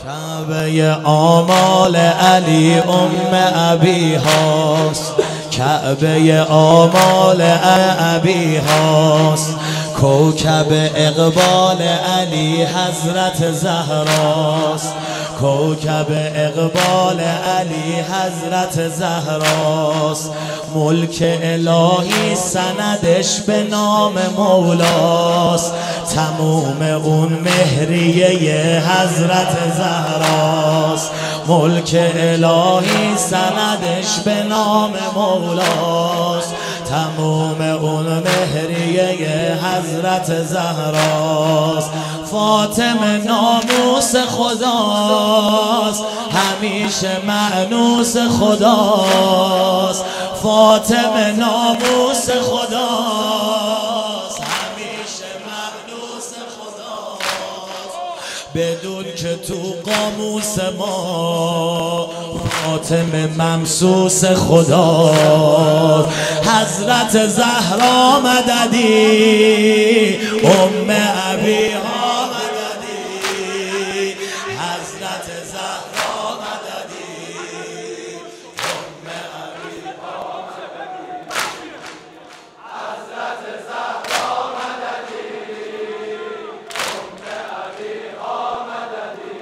کعبه آمال علی ابی هاست، کعبه آمال ابی هاست، کوکب اقبال علی حضرت زهراست، کوکب اقبال علی حضرت زهراست، ملک الهی سندش به نام مولاست، تموم اون مهریه حضرت زهراست، ملک الهی سندش به نام مولاست، تموم اون مهریه حضرت زهراست، فاطمه ناموس خداست، همیشه مأنوس خداست، فاطمه ناموس خداست، همیشه مأنوس خداست، بدون که تو قاموس ما فاطمه ممسوس خداست، حضرت زهرا مددی ام ابی ها مددی، حضرت زهرا مددی ام ابی ها مددی، حضرت زهرا مددی ام ابی ها مددی،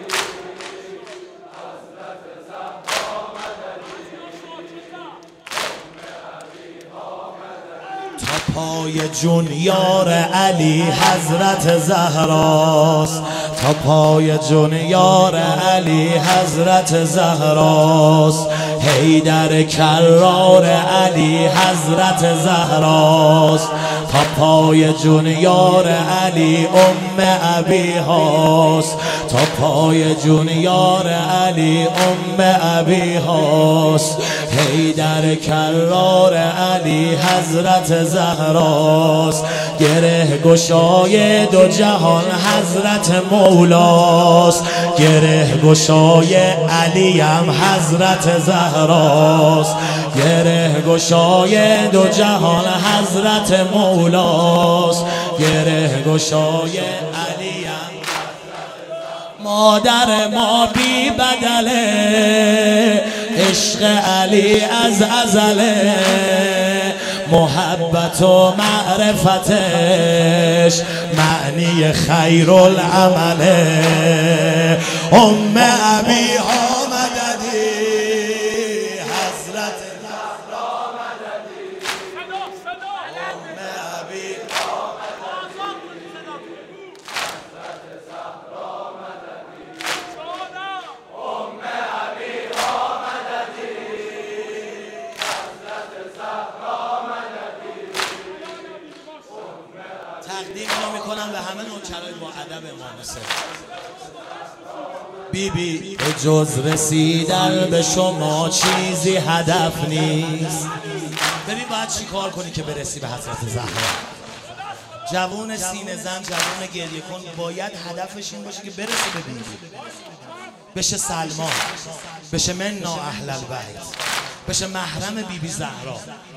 حضرت زهرا مددی تا پای جون یار علی حضرت زهراست، تا پای جون یار علی حضرت زهراست، حیدر کرار علی حضرت زهراست، تا پای جون یار علی ام ابی هاست، تا پای جون یار علی ام ابی هاست، حیدر کرار علی حضرت زهراست، گره گشای دو جهان حضرت مولاست، گره گشای علیم حضرت زهراست، گره گشای دو جهان حضرت مولاست، گره گشای علیم مادر ما بی بدله، عشق علی از ازله، محبت و معرفتش معنی خیرالعمله، ام ابی ها مددی حضرت زهرا مددی، ام ابی ها مددی، حضرت زهرا مددی، ام ابی ها مددی، حضرت زهرا مددی. تقدیم اینو میکنم به همه نوکرای با ادب امام حسین. بیبی به جز رسیدن به شما چیزی هدف نیست. ببین باید چی کار کنی که برسی به حضرت زهرا. جوون سینه زن، جوون گریه کن باید هدفش این باشه که برسه به بیبی، بشه سلمان، بشه منا اهل البیت، بشه محرم بیبی زهرا.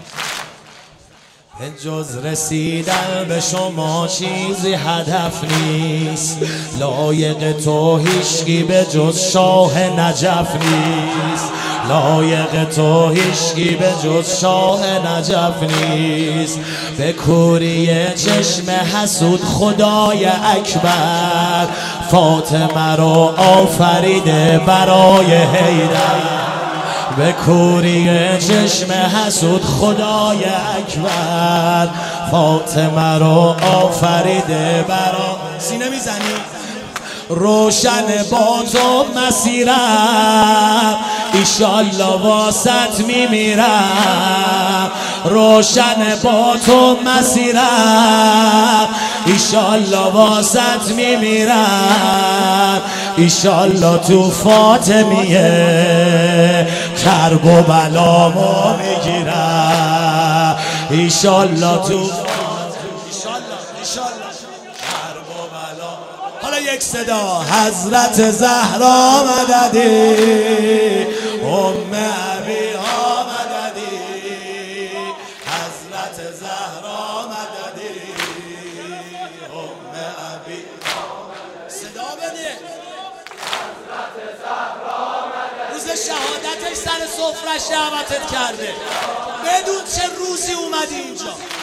به جز رسیدن به شما چیزی هدف نیست، لایق تو هیچکی به جز شاه نجف نیست، لایق تو هیچکی به جز شاه نجف نیست، به کوری چشم حسود خدای اکبر فاطمه رو آفریده برای حیدر، به کوری چشم حسود خدای اکبر فاطمه رو آفریده برا. سینه میزنی روشن با تو مسیرم، ایشالله واسط میمیرم، روشن با تو مسیرم، ایشالله واسط میمیرم، ایشالله تو فاطمیه کرب و بلامو میگیرم، ایشالله تو کرب و بلا. حالا یک صدا حضرت زهرا مددی ام ابی ها مددی، حضرت زهرا مددی ام ابی. صدا بده حضرت به شهادتش سر سفرش دعوتت کرده. بدون چه روزی اومدی اینجا.